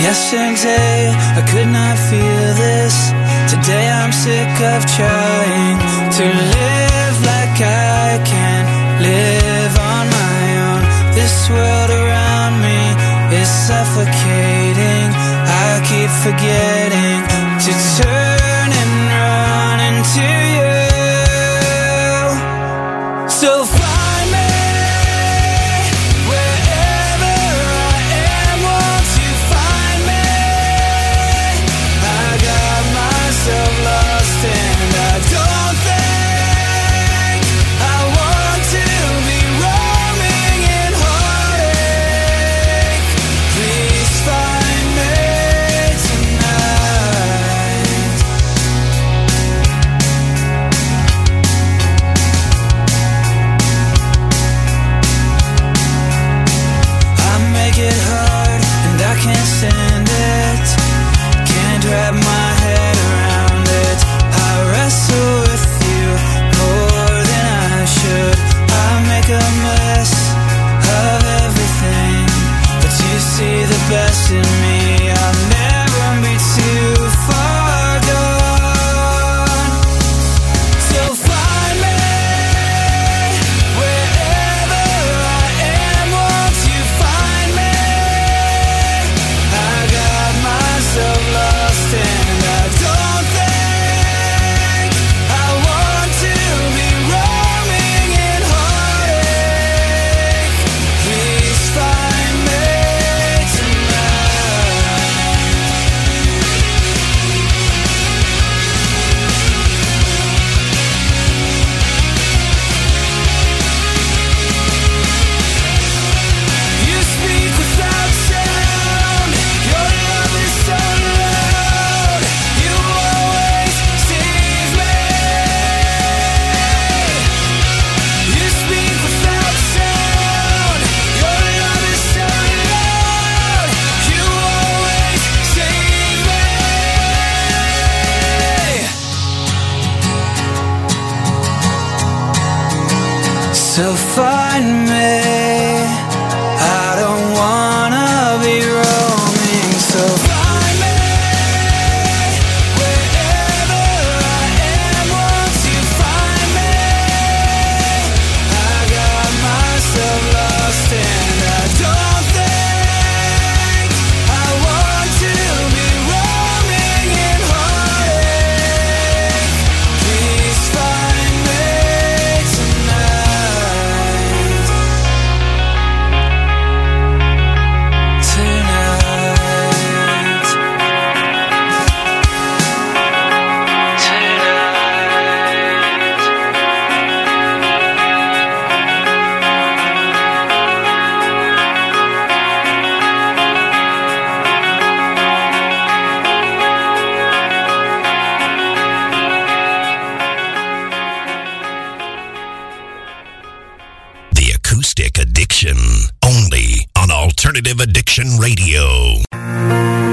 Yesterday I could not feel this. Today I'm sick of trying to live like I can't live on my own. This world around me is suffocating. I keep forgetting to turn and run into you. So find me wherever I am. Won't you find me? I got myself lost and I don't think I want to be roaming in heartache. Please find me tonight. I make it hard and I can't stand it. Can't wrap my head around it. I wrestle with you more than I should. I make a mess of everything, but you see the best in me. I'll never be too far gone. So find me wherever I am. Won't you find me? I got myself lost and I don't think I want to be roaming in heartache. Please find me tonight. You speak without sound. Your love is so loud. You always save me. You speak without sound. Your love is so loud. You always save me. So find me. I don't wanna be roaming. So find me wherever I am. Won't you find me? I got myself lost and I don't think I want to be roaming in heartache. Please find me tonight. Tonight. The Acoustic Addiction, only on Alternative Addiction Radio.